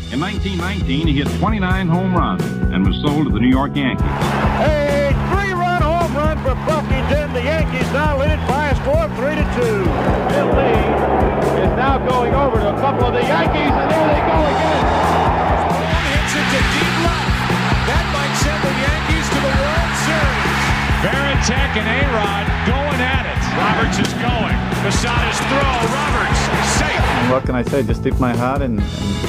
In 1919, he hit 29 home runs and was sold to the New York Yankees. A 3-run home run for Buffington. The Yankees now lead it by a score of 3-2. Bill Lee is now going over to a couple of the Yankees, and there they go again. One hits it to deep left. That might send the Yankees to the World Series. Varitek and A-Rod going at it. Roberts is going. Posada's throw. Roberts safe. What can I say? Just tip my hat and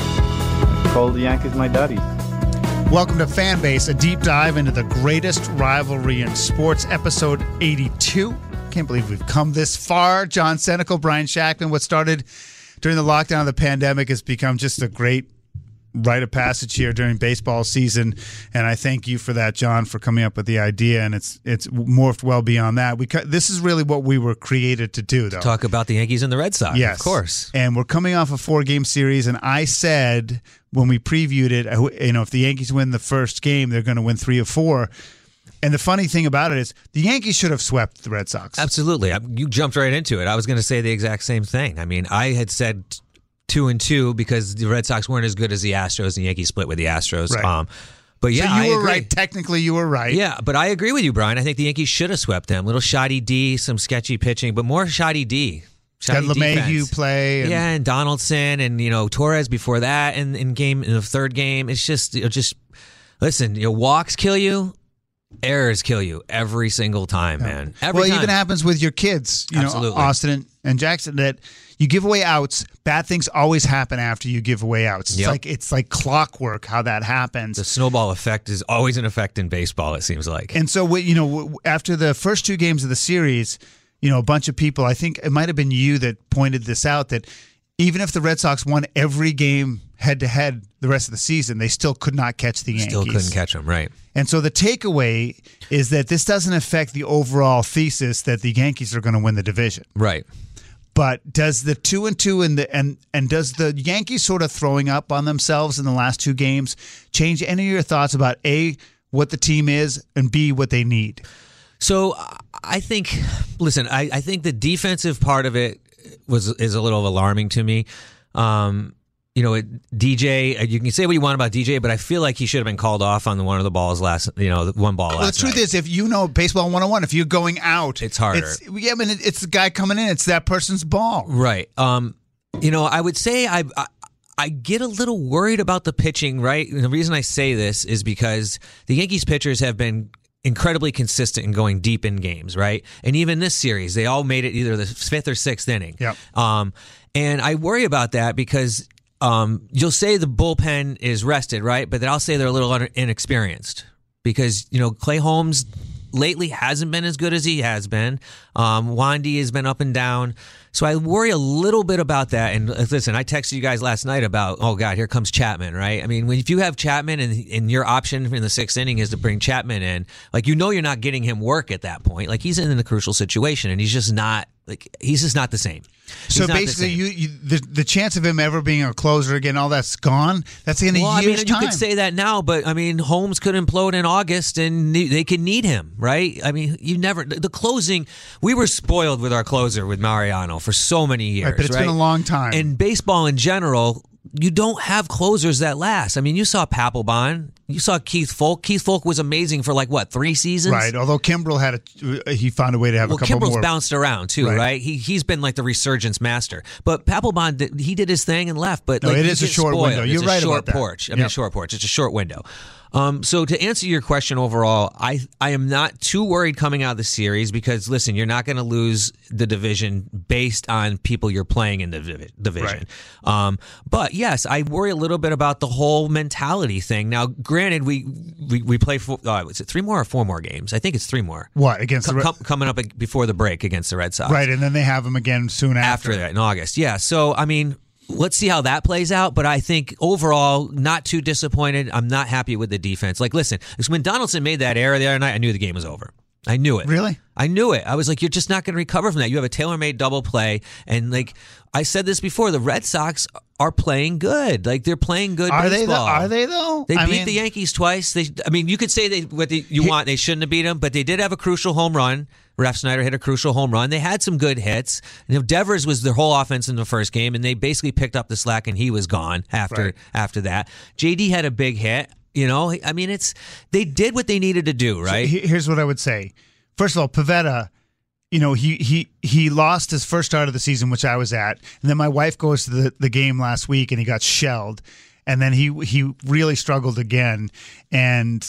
call the Yankees my daddies. Welcome to Fanbase, a deep dive into the greatest rivalry in sports, episode 82. Can't believe we've come this far. John Senecal, Brian Shackman. What started during the lockdown of the pandemic has become just a great rite of passage here during baseball season, and I thank you for that, John, for coming up with the idea, and it's morphed well beyond that. This is really what we were created to do, though. Talk about the Yankees and the Red Sox, yes, of course. And we're coming off a 4-game series, and I said when we previewed it, if the Yankees win the first game, they're going to win 3 of 4. And the funny thing about it is the Yankees should have swept the Red Sox. Absolutely. You jumped right into it. I was going to say the exact same thing. I mean, I had said 2-2 because the Red Sox weren't as good as the Astros. The Yankees split with the Astros. Right. But yeah, so you I were agree. right. Technically, you were right. Yeah, but I agree with you, Brian. I think the Yankees should have swept them. Little shoddy D, some sketchy pitching, but more shoddy D. Had LeMahieu play. And Donaldson and Torres before that in the third game. It's just listen, walks kill you. Errors kill you every single time, man. Every time. It even happens with your kids, Absolutely. Austin and Jackson, that you give away outs. Bad things always happen after you give away outs. It's like clockwork how that happens. The snowball effect is always an effect in baseball, it seems like. And so, after the first 2 games of the series, a bunch of people, I think it might have been you that pointed this out, that even if the Red Sox won every game head-to-head the rest of the season, they still could not catch the Yankees. Still couldn't catch them, right. And so the takeaway is that this doesn't affect the overall thesis that the Yankees are going to win the division. Right. But does the 2-2 and does the Yankees sort of throwing up on themselves in the last 2 games change any of your thoughts about A, what the team is, and B, what they need? So I think, listen, I think the defensive part of it is a little alarming to me. DJ, you can say what you want about DJ, but I feel like he should have been called off on one of the balls last night. The truth is, if baseball 101, if you're going out, it's harder. It's the guy coming in. It's that person's ball. Right. I would say I get a little worried about the pitching, right? And the reason I say this is because the Yankees pitchers have been incredibly consistent in going deep in games, right? And even this series, they all made it either the 5th or 6th inning. Yep. And I worry about that because you'll say the bullpen is rested, right? But then I'll say they're a little inexperienced because, Clay Holmes lately hasn't been as good as he has been. Wandy has been up and down. So I worry a little bit about that. And listen, I texted you guys last night about, oh, God, here comes Chapman, right? I mean, if you have Chapman and your option in the 6th inning is to bring Chapman in, you're not getting him work at that point. He's in a crucial situation, and he's just not the same. So basically, the chance of him ever being a closer again, all that's gone. That's in a year's time. You could say that now, but Holmes could implode in August, and they could need him, right? The closing. We were spoiled with our closer with Mariano for so many years, right? But it's been a long time. And baseball in general, you don't have closers that last. You saw Papelbon. You saw Keith Folk. Keith Folk was amazing for 3 seasons? Right, although Kimbrel he found a way to have a couple Kimbrel's more. Bounced around too, right? He's been the resurgence master. But Papelbon, he did his thing and left. But it is a short window. You're right about that. A short porch. It's a short window. So to answer your question overall, I am not too worried coming out of the series because, listen, you're not going to lose the division based on people you're playing in the division. Right. But, yes, I worry a little bit about the whole mentality thing. Now, granted, we play for, is it 3 more or 4 more games? I think it's 3 more. What, against coming up before the break against the Red Sox. Right, and then they have them again soon after. After that, in August. Yeah, so, let's see how that plays out, but I think overall, not too disappointed. I'm not happy with the defense. Listen, when Donaldson made that error the other night, I knew the game was over. I knew it. Really? I knew it. I was like, you're just not going to recover from that. You have a tailor-made double play. And like I said this before, the Red Sox are playing good. Like they're playing good baseball. Are they though? They beat the Yankees twice. You could say they shouldn't have beat them, but they did have a crucial home run. Ref Snyder hit a crucial home run. They had some good hits. Devers was their whole offense in the first game, and they basically picked up the slack, and he was gone after that. JD had a big hit. They did what they needed to do, right? So here's what I would say. First of all, Pivetta, he lost his first start of the season, which I was at, and then my wife goes to the game last week, and he got shelled, and then he really struggled again. And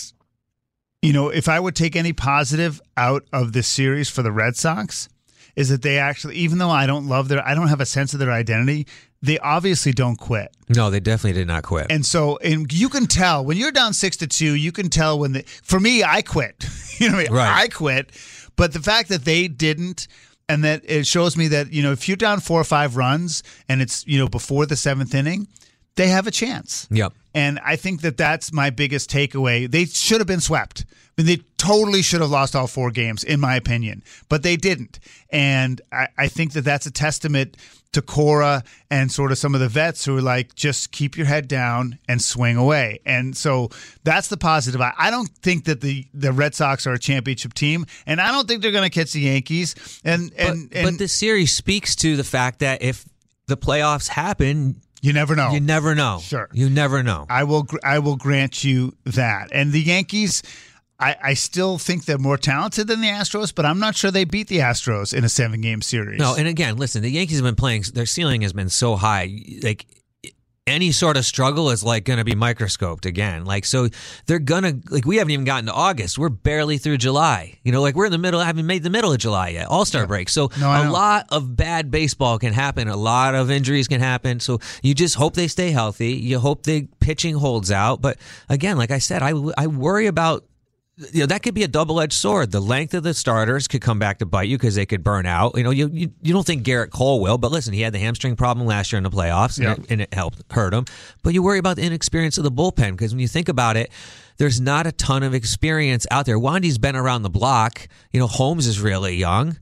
if I would take any positive out of this series for the Red Sox, is that they actually, even though I don't have a sense of their identity, they obviously don't quit. No, they definitely did not quit. And so, you can tell when you're down 6-2, you can tell when for me, I quit. Right. I quit. But the fact that they didn't, and that it shows me that, if you're down 4 or 5 runs and it's, before the 7th inning, they have a chance. Yep. And I think that that's my biggest takeaway. They should have been swept. They totally should have lost all 4 games, in my opinion, but they didn't. And I think that that's a testament to Cora and sort of some of the vets who are like, just keep your head down and swing away. And so that's the positive. I don't think that the Red Sox are a championship team, and I don't think they're going to catch the Yankees. But this series speaks to the fact that if the playoffs happen, you never know. You never know. Sure. You never know. I will grant you that. And the Yankees, I still think they're more talented than the Astros, but I'm not sure they beat the Astros in a 7-game series. No, and again, listen, the Yankees have been playing, their ceiling has been so high. Like, any sort of struggle is like going to be microscoped again. Like, so they're going to, like, we haven't even gotten to August. We're barely through July. We're in the middle, I haven't made the middle of July yet, All-Star break. So a lot of bad baseball can happen. A lot of injuries can happen. So you just hope they stay healthy. You hope the pitching holds out. But again, like I said, I worry about, that could be a double-edged sword. The length of the starters could come back to bite you because they could burn out. You don't think Garrett Cole will, but listen, he had the hamstring problem last year in the playoffs, and it hurt him. But you worry about the inexperience of the bullpen because when you think about it, there's not a ton of experience out there. Wandy's been around the block. Holmes is really young.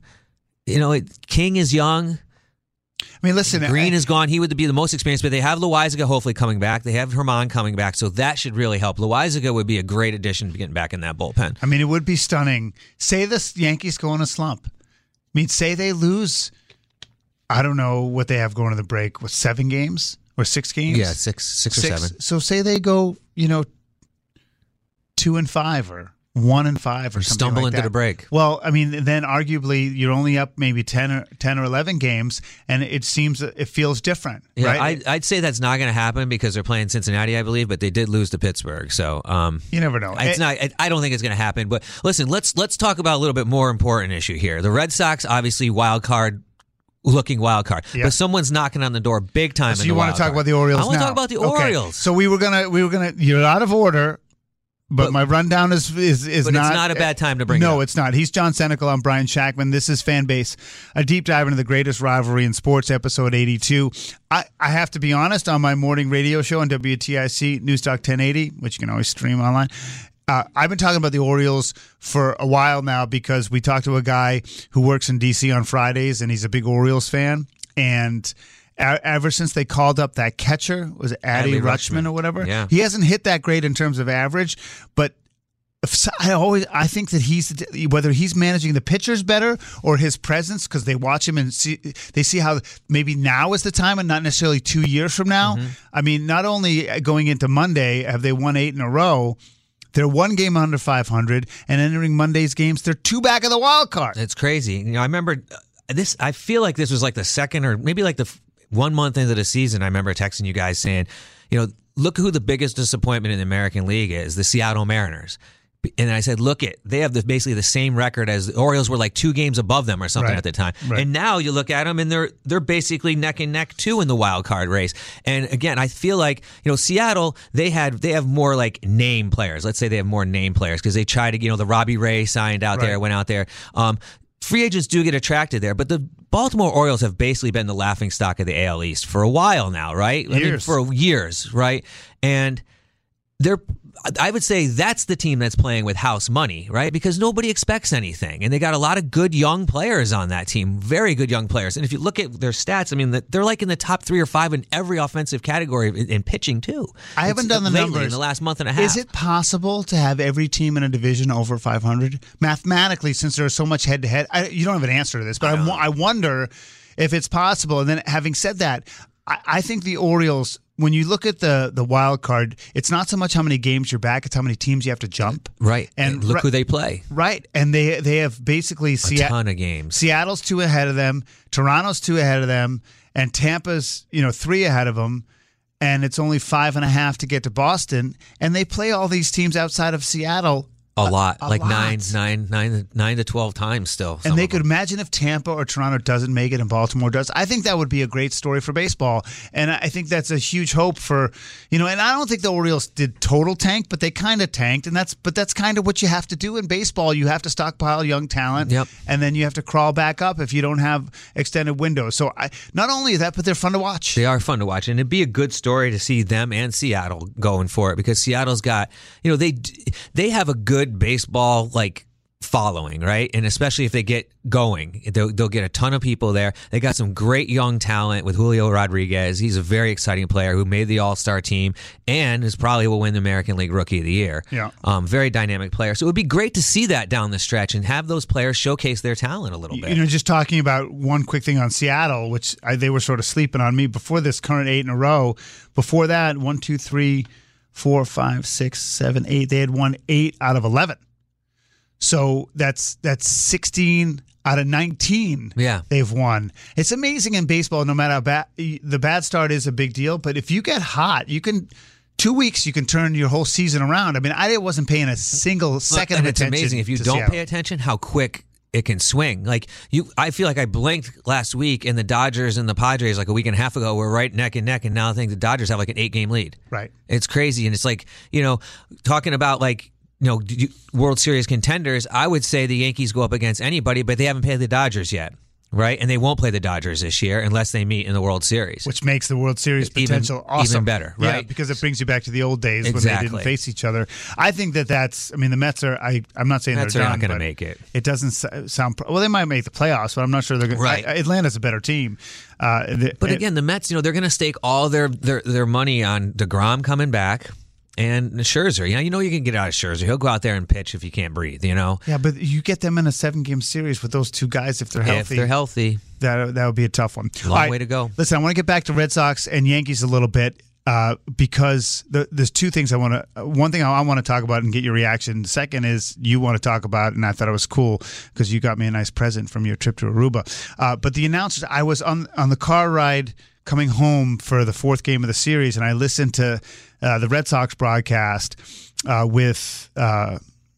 King is young. I mean, listen, Green is gone. He would be the most experienced, but they have Loaizaga hopefully coming back. They have Herman coming back, so that should really help. Loaizaga would be a great addition to getting back in that bullpen. I mean, it would be stunning. Say the Yankees go on a slump. I mean, say they lose, I don't know what they have going to the break, 7 games or 6 games? Yeah, six or 7. So say they go, 2-5 or 1-5 or something stumble like into that. the break. Well, I mean, then arguably you're only up maybe 10 or 11 games, and it feels different. Yeah, right? I'd say that's not going to happen because they're playing Cincinnati, I believe, but they did lose to Pittsburgh. So you never know. It's not. I don't think it's going to happen. But listen, let's talk about a little bit more important issue here. The Red Sox, obviously, wild card. Yeah. But someone's knocking on the door big time. So in you the want to talk about the Orioles? I want to now. talk about the Okay. Orioles. So we were gonna. You're out of order. But my rundown is but not. It's not a bad time to bring it up. No, it's not. He's John Senecal. I'm Brian Shackman. This is Fanbase, a deep dive into the greatest rivalry in sports, episode 82. I have to be honest, on my morning radio show on WTIC Newstalk 1080, which you can always stream online, I've been talking about the Orioles for a while now because we talked to a guy who works in D.C. on Fridays, and he's a big Orioles fan. And ever since they called up that catcher, was it Adley Rutschman or whatever? Yeah. He hasn't hit that great in terms of average, but I think that whether he's managing the pitchers better or his presence, because they watch him and they see how maybe now is the time and not necessarily 2 years from now. Mm-hmm. I mean, not only going into Monday have they won 8 in a row, they're 1 game under 500, and entering Monday's games, they're 2 back of the wild card. It's crazy. I remember this. I feel like this was like the second or maybe like the 1 month into the season. I remember texting you guys saying, look who the biggest disappointment in the American League is, the Seattle Mariners. And I said, they have basically the same record as the Orioles were like 2 games above them or something at the time. Right. And now you look at them and they're basically neck and neck too in the wild card race. And again, I feel like, Seattle, they have more like name players. Let's say they have more name players because they try to, the Robbie Ray signed out there, went out there. Free agents do get attracted there, but the Baltimore Orioles have basically been the laughingstock of the AL East for a while now, right? Years. For years, right? And I would say that's the team that's playing with house money, right? Because nobody expects anything. And they got a lot of good young players on that team, very good young players. And if you look at their stats, I mean, they're like in the top 3 or 5 in every offensive category in pitching, too. I haven't done the numbers. In the last month and a half. Is it possible to have every team in a division over 500? Mathematically, since there's so much head-to-head, you don't have an answer to this, but I wonder if it's possible. And then having said that, I think the Orioles, when you look at the wild card, it's not so much how many games you're back, it's how many teams you have to jump. Right. And look who they play. Right. And they have basically a ton of games. Seattle's 2 ahead of them, Toronto's 2 ahead of them, and Tampa's 3 ahead of them. And it's only 5.5 to get to Boston. And they play all these teams outside of Seattle a lot, like 9 to 12 times still. And they could imagine if Tampa or Toronto doesn't make it and Baltimore does. I think that would be a great story for baseball. And I think that's a huge hope for, and I don't think the Orioles did total tank, but they kind of tanked. And that's kind of what you have to do in baseball. You have to stockpile young talent. Yep. And then you have to crawl back up if you don't have extended windows. So not only that, but they're fun to watch. They are fun to watch. And it'd be a good story to see them and Seattle going for it, because Seattle's got, they have a good baseball following, right? And especially if they get going, they'll get a ton of people there. They got some great young talent with Julio Rodriguez. He's a very exciting player who made the All-Star team and is probably will win the American League Rookie of the Year. Yeah. Very dynamic player. So it would be great to see that down the stretch and have those players showcase their talent a little bit. Just talking about one quick thing on Seattle, which they were sort of sleeping on me before this current 8 in a row. Before that, 1, 2, 3, 4, 5, 6, 7, 8. They had won 8 out of 11. So that's 16 out of 19 they've won. It's amazing in baseball, no matter how bad the bad start is a big deal, but if you get hot, you can 2 weeks you can turn your whole season around. I mean, I wasn't paying a single second of attention. It's amazing if you don't pay attention how quick it can swing. I feel like I blinked last week, and the Dodgers and the Padres a week and a half ago were right neck and neck, and now I think the Dodgers have an 8-game lead. Right. It's crazy, and it's talking about World Series contenders, I would say the Yankees go up against anybody, but they haven't played the Dodgers yet, right? And they won't play the Dodgers this year unless they meet in the World Series. Which makes the World Series potential awesome. Even better, right? Yeah, because it brings you back to the old days when they didn't face each other. I think the Mets are, I'm not saying Mets they're not going to make it. It doesn't sound, well, they might make the playoffs, but I'm not sure they're going to. Right. Atlanta's a better team. But again, the Mets, they're going to stake all their money on DeGrom coming back. And Scherzer, you can get out of Scherzer. He'll go out there and pitch if you can't breathe, Yeah, but you get them in a 7-game series with those 2 guys if they're healthy. If they're healthy. That would be a tough one. Long way to go. Listen, I want to get back to Red Sox and Yankees a little bit because there's 2 things I want to – one thing I want to talk about and get your reaction. Second is you want to talk about, and I thought it was cool because you got me a nice present from your trip to Aruba. But the announcers – I was on the car ride coming home for the 4th game of the series, and I listened to – the Red Sox broadcast with Sean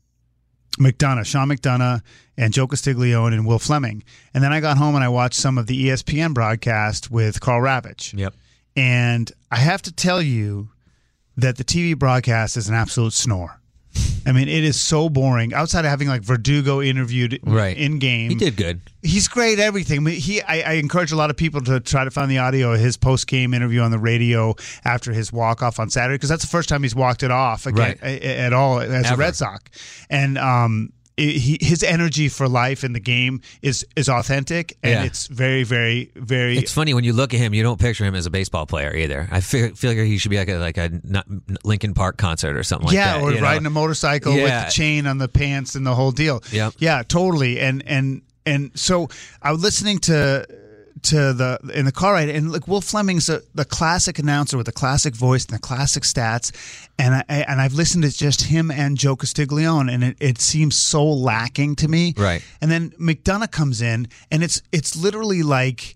McDonough, and Joe Castiglione and Will Fleming. And then I got home and I watched some of the ESPN broadcast with Carl Ravitch. Yep. And I have to tell you that the TV broadcast is an absolute snore. I mean, it is so boring. Outside of having Verdugo interviewed in game, he did good. He's great at everything. I mean, I encourage a lot of people to try to find the audio of his post game interview on the radio after his walk off on Saturday, because that's the first time he's walked it off at all as a Red Sox. And his energy for life in the game is authentic, and it's very, very, very. It's funny when you look at him, you don't picture him as a baseball player either. I feel like he should be like a Linkin Park concert or something like that. Yeah, or riding a motorcycle with the chain on the pants and the whole deal. Yeah, totally. And so I was listening to in the car ride, and Will Fleming's the classic announcer with the classic voice and the classic stats, and I've listened to just him and Joe Castiglione, and it seems so lacking to me. Right. And then McDonough comes in, and it's literally like,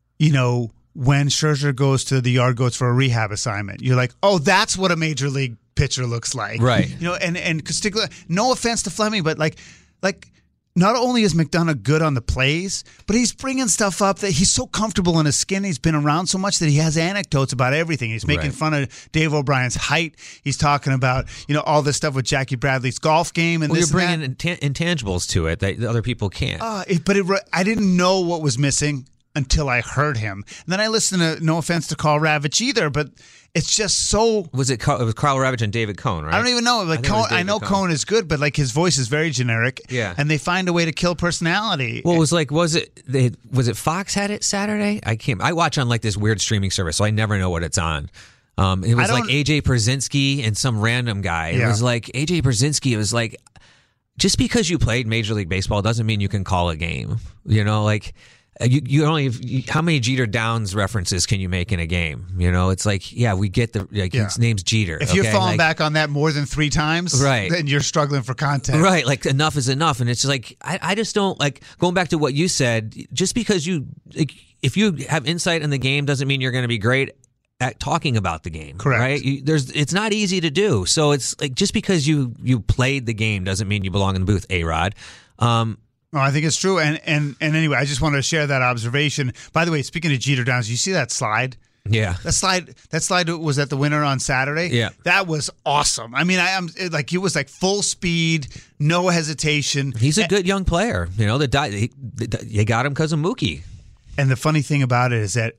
when Scherzer goes to the Yard Goats for a rehab assignment, you're like, oh, that's what a major league pitcher looks like, right? And Castiglione. No offense to Fleming, but like. Not only is McDonough good on the plays, but he's bringing stuff up that he's so comfortable in his skin. He's been around so much that he has anecdotes about everything. He's making fun of Dave O'Brien's height. He's talking about all this stuff with Jackie Bradley's golf game and you're bringing intangibles to it that other people can't. I didn't know what was missing until I heard him. And then I listened to, no offense to Carl Ravitch either, but it's just so. It was Carl Ravitch and David Cohn, right? I don't even know. Like I know Cohn is good, but like his voice is very generic. Yeah. And they find a way to kill personality. Well, was it Fox had it Saturday? I watch on like this weird streaming service, so I never know what it's on. It was like AJ Pierzynski and some random guy. It was like AJ Pierzynski. It was like, just because you played Major League Baseball doesn't mean you can call a game. You know, like you only how many Jeter Downs references can you make in a game? You know, it's like, yeah, we get his name's Jeter. If you're falling back on that more than 3 times, right, then you're struggling for content. Right, like enough is enough, and it's like I just don't like going back to what you said. Just because if you have insight in the game doesn't mean you're going to be great at talking about the game. Correct. Right? It's not easy to do. So it's like, just because you played the game doesn't mean you belong in the booth, A-Rod. No, I think it's true. And anyway, I just wanted to share that observation. By the way, speaking of Jeter Downs, you see that slide? Yeah. That slide was at the winner on Saturday. Yeah. That was awesome. I mean, he was like full speed, no hesitation. He's a good young player. You know, you got him because of Mookie. And the funny thing about it is that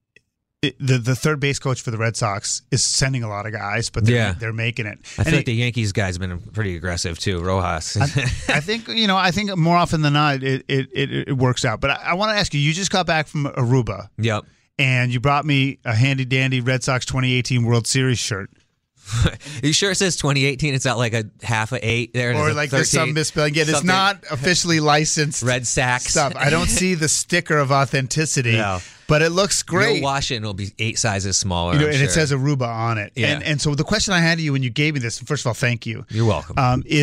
the third base coach for the Red Sox is sending a lot of guys, but they're making it. I feel like the Yankees guys have been pretty aggressive too, Rojas. I think more often than not it works out. But I want to ask you, you just got back from Aruba. Yep. And you brought me a handy dandy Red Sox 2018 World Series shirt. You sure it says 2018? It's not like a half of 8 there, or like there's some misspelling. Yeah, it's not officially licensed Red Sox stuff. I don't see the sticker of authenticity, but it looks great. You'll wash it and it'll be 8 sizes smaller. And it says Aruba on it. Yeah. And so the question I had to you when you gave me this, first of all, thank you. You're welcome.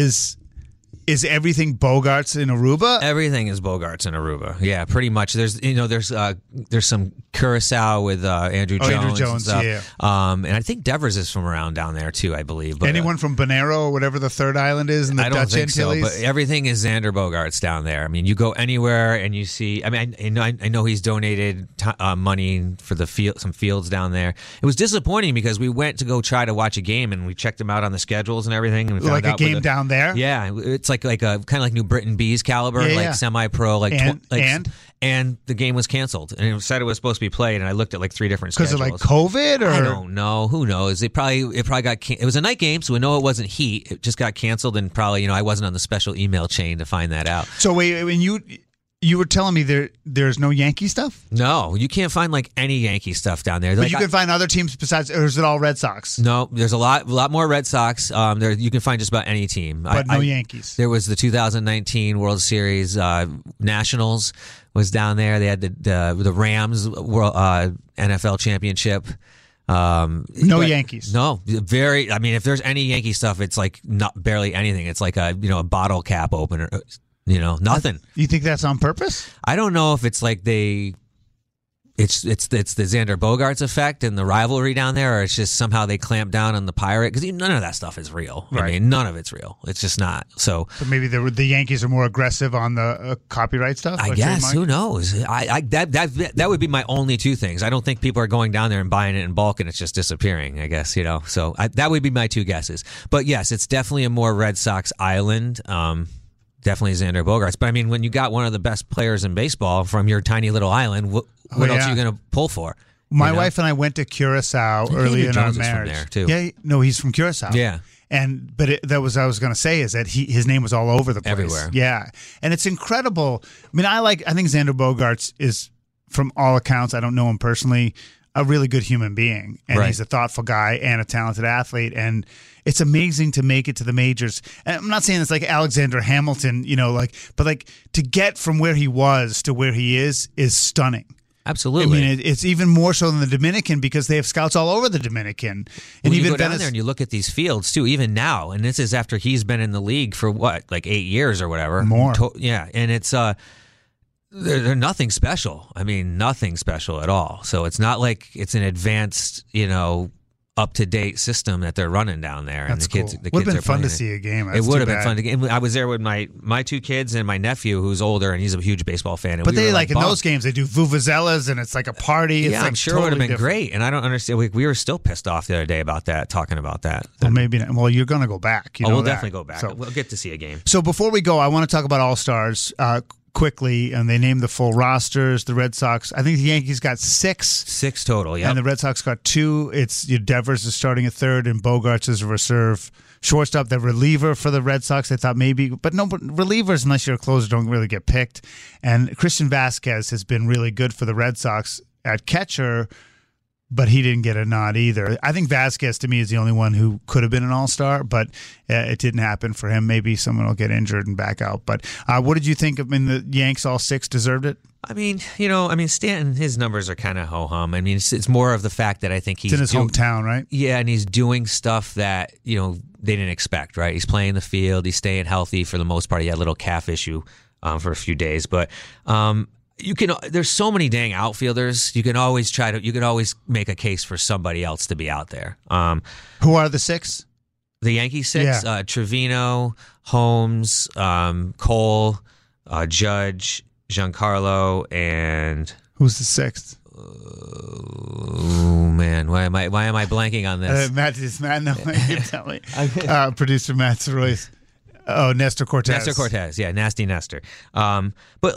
Is everything Bogarts in Aruba? Everything is Bogarts in Aruba. Yeah, pretty much. There's some Curacao with Andrew Jones. Andrew Jones, and yeah. And I think Devers is from around down there too, I believe. But, anyone from Bonero or whatever the third island is in the Dutch Antilles? So, but everything is Xander Bogaerts down there. I mean, you go anywhere and you see. I mean, I know he's donated money for some fields down there. It was disappointing because we went to go try to watch a game and we checked them out on the schedules and everything. And we found out a game down there. Yeah, it's like a kind of like New Britain Bees caliber, semi-pro, and the game was canceled. And it said it was supposed to be played, and I looked at like 3 different schedules. Because of like COVID, or I don't know. Who knows? It probably got. It was a night game, so we know it wasn't heat. It just got canceled, and probably I wasn't on the special email chain to find that out. So wait, when you were telling me there's no Yankee stuff? No, you can't find like any Yankee stuff down there. But you can find other teams besides, or is it all Red Sox? No, there's a lot more Red Sox. There you can find just about any team. But no Yankees. There was the 2019 World Series Nationals was down there. They had the Rams NFL championship. No Yankees. No, very. I mean, if there's any Yankee stuff, it's like not barely anything. It's like a bottle cap opener. Nothing. You think that's on purpose? I don't know if it's like it's the Xander Bogaerts effect and the rivalry down there, or it's just somehow they clamp down on the pirate, because none of that stuff is real. Right. I mean, none of it's real. It's just not. So maybe the Yankees are more aggressive on the copyright stuff. I guess. Who knows? That would be my only 2 things. I don't think people are going down there and buying it in bulk and it's just disappearing. I guess So that would be my 2 guesses. But yes, it's definitely a more Red Sox island. Definitely Xander Bogaerts. But I mean, when you got one of the best players in baseball from your tiny little island, what else are you going to pull for? My wife and I went to Curacao early in our marriage. From there too. Yeah, no, he's from Curacao. Yeah. But I was going to say is that his name was all over the place. Everywhere. Yeah. And it's incredible. I mean, I think Xander Bogaerts is, from all accounts, I don't know him personally, a really good human being. And he's a thoughtful guy and a talented athlete. And it's amazing to make it to the majors. And I'm not saying it's like Alexander Hamilton, but to get from where he was to where he is stunning. Absolutely. I mean, it's even more so than the Dominican, because they have scouts all over the Dominican. And you go down there and you look at these fields too, even now, and this is after he's been in the league for like 8 years or whatever. More. Yeah, and it's they're nothing special. I mean, nothing special at all. So it's not like it's an advanced, up-to-date system that they're running down there. That's and the kids, cool. Would have been fun to see a game. It would have been fun to get. I was there with my 2 kids and my nephew, who's older, and he's a huge baseball fan. And but they in those games, they do vuvuzelas, and it's like a party. It's I'm sure totally it would have been different. great. And I don't understand. We were still pissed off the other day about that, talking about that. Well, maybe not. Well, you're going to go back. We'll definitely go back. So, we'll get to see a game. So before we go, I want to talk about All-Stars. quickly, and they named the full rosters. The Red Sox, I think the Yankees got 6. 6 total, yeah. And the Red Sox got 2. It's Devers is starting at third, and Bogarts is a reserve shortstop. The reliever for the Red Sox, I thought maybe, but no, relievers, unless you're a closer, don't really get picked. And Christian Vasquez has been really good for the Red Sox at catcher, but he didn't get a nod either. I think Vasquez, to me, is the only one who could have been an all-star, but it didn't happen for him. Maybe someone will get injured and back out. But what did you think? The Yanks, all 6, deserved it? I mean, Stanton, his numbers are kind of ho-hum. I mean, it's more of the fact that I think he's in his hometown, right? Yeah, and he's doing stuff that, they didn't expect, right? He's playing the field. He's staying healthy for the most part. He had a little calf issue for a few days. But there's so many dang outfielders. You can always make a case for somebody else to be out there. Who are the 6? The Yankee 6? Yeah. Trevino, Holmes, Cole, Judge, Giancarlo, and who's the 6th? Oh man, why am I blanking on this? Matt, no, you tell me. Producer Matt Royce. Oh, Nestor Cortez. Nestor Cortez, yeah, nasty Nestor. But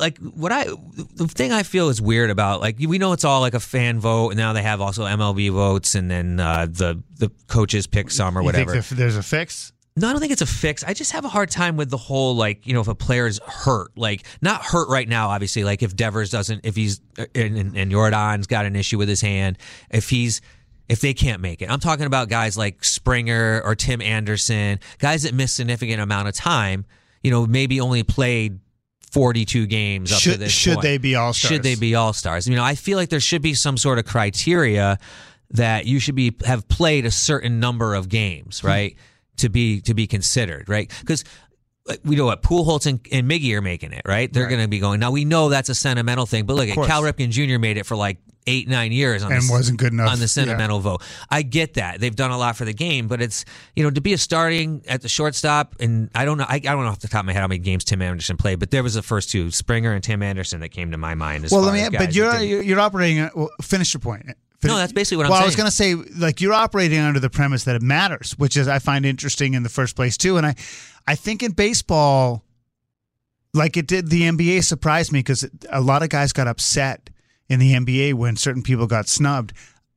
the thing I feel is weird about, we know it's all like a fan vote, and now they have also MLB votes, and then the coaches pick some or whatever. You think there's a fix? No, I don't think it's a fix. I just have a hard time with the whole, if a player's hurt, not hurt right now, obviously, if Devers doesn't, if he's, and Jordan's got an issue with his hand, if they can't make it. I'm talking about guys like Springer or Tim Anderson, guys that missed a significant amount of time, maybe only played 42 games up to this point. Should they be all-stars? Should they be all-stars? I feel like there should be some sort of criteria that you should have played a certain number of games, right? To be considered, right? Because we know what Pujols and Miggy are making it, right? They're going to be going. Now we know that's a sentimental thing, but look at Cal Ripken Jr. made it for 8-9 years wasn't good enough on the sentimental vote. I get that they've done a lot for the game, but it's to be a starting at the shortstop, and I don't know off the top of my head how many games Tim Anderson played, but there was the first 2, Springer and Tim Anderson, that came to my mind. But you're operating. Finish your point. No, that's basically what I'm saying. Well, I was going to say, you're operating under the premise that it matters, which is I find interesting in the first place too, and I think in baseball, it did the NBA, surprised me because a lot of guys got upset in the NBA when certain people got snubbed.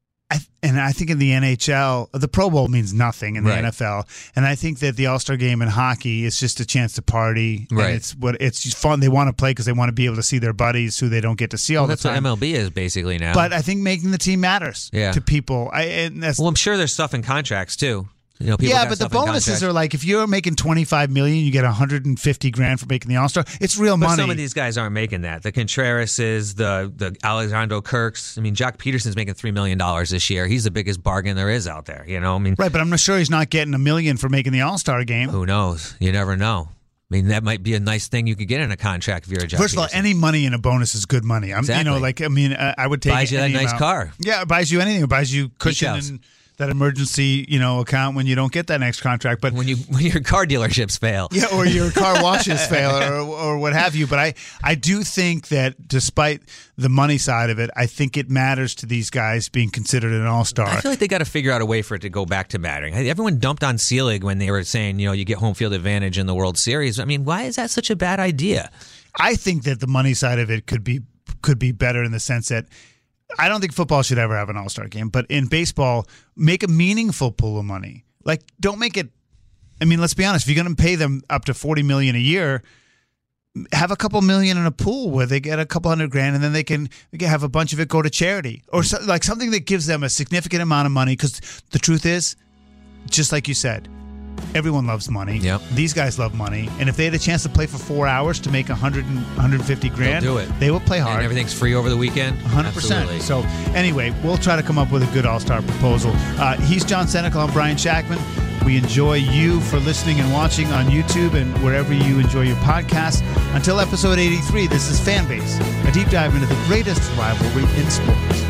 I think in the NHL, the Pro Bowl means nothing in the NFL, and I think that the All-Star Game in hockey is just a chance to party. Right. And it's fun. They want to play because they want to be able to see their buddies who they don't get to see all the time. That's what MLB is basically now. But I think making the team matters to people. I'm sure there's stuff in contracts too. But the bonuses are if you're making $25 million, you get $150,000 for making the All-Star. It's real money. But some of these guys aren't making that. The Contrerases, the Alejandro Kirks. Jock Peterson's making $3 million this year. He's the biggest bargain there is out there. Right, but I'm not sure he's not getting $1 million for making the All-Star game. Who knows? You never know. That might be a nice thing you could get in a contract if you're a Jock First of all, any money in a bonus is good money. Exactly. I would take buys you that nice car. Yeah, it buys you anything. It buys you cushion and that emergency, account when you don't get that next contract. But when your car dealerships fail. Yeah, or your car washes fail or what have you. But I do think that despite the money side of it, I think it matters to these guys being considered an all-star. I feel like they got to figure out a way for it to go back to mattering. Everyone dumped on Selig when they were saying, you get home field advantage in the World Series. Why is that such a bad idea? I think that the money side of it could be better in the sense that I don't think football should ever have an all-star game, but in baseball, make a meaningful pool of money. Don't make it. Let's be honest. If you're going to pay them up to $40 million a year, have a couple million in a pool where they get a couple $100,000, and then they can have a bunch of it go to charity or something that gives them a significant amount of money. Because the truth is, just like you said, everyone loves money. Yep. These guys love money. And if they had a chance to play for 4 hours to make $150,000, they'll do it. They will play hard. And everything's free over the weekend? 100%. Absolutely. So anyway, we'll try to come up with a good all-star proposal. He's John Senecal. I'm Brian Shackman. We enjoy you for listening and watching on YouTube and wherever you enjoy your podcasts. Until episode 83, this is Fanbase, a deep dive into the greatest rivalry in sports.